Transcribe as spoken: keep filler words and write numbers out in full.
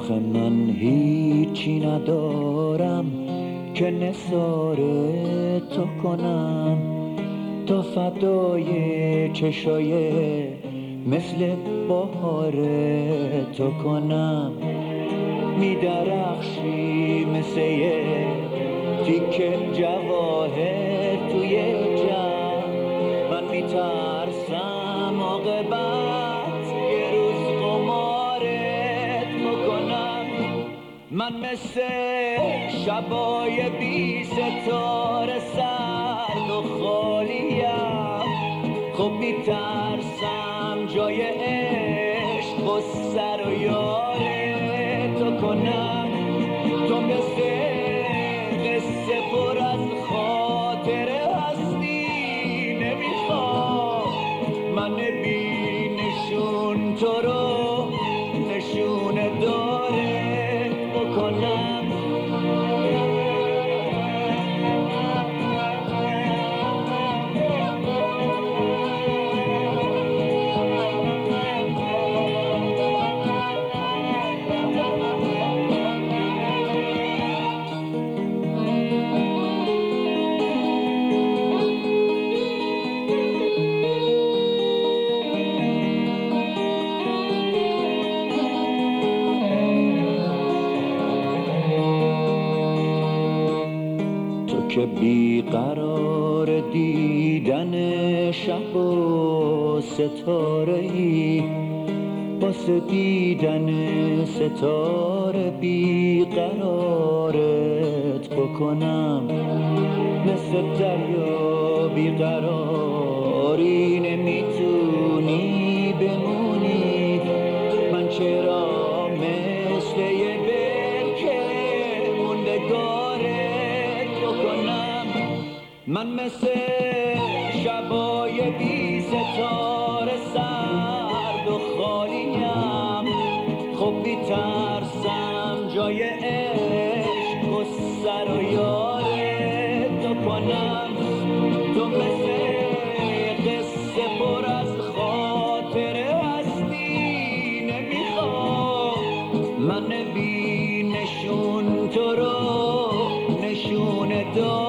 آخه من هیچی ندارم که نثار تو کنم، تا فدای چشای مثل بهار تو کنم. میدرخشی مثل یه تیکه جواهر توی جمع، من میترسم عاقبت یه روز قمارت بکنم. من مثل شبای بی ستاره سرد و خالیم، خب میترسم جای عشق و سر و یار تو کنم. تو مثل قصه پر از خاطره هستی، نمیخوام من بی نشون تو رو نشون داره بکنم. که بیقرار دیدن شب و ستاره‌ای، واسه دیدن ستاره بیقرارت بکنم. مثل دریا بیقراری نمیتونی بمونی، من چرا مثل یه برکه موندگارت بکنم. من مثل شبای بی ستاره سرد و خالیم، خب بیترسم جای عشق و سر و یارت تو کنم. تو مثل قصه پر از خاطره هستی، نمیخوام من بی نشون تو رو نشون دار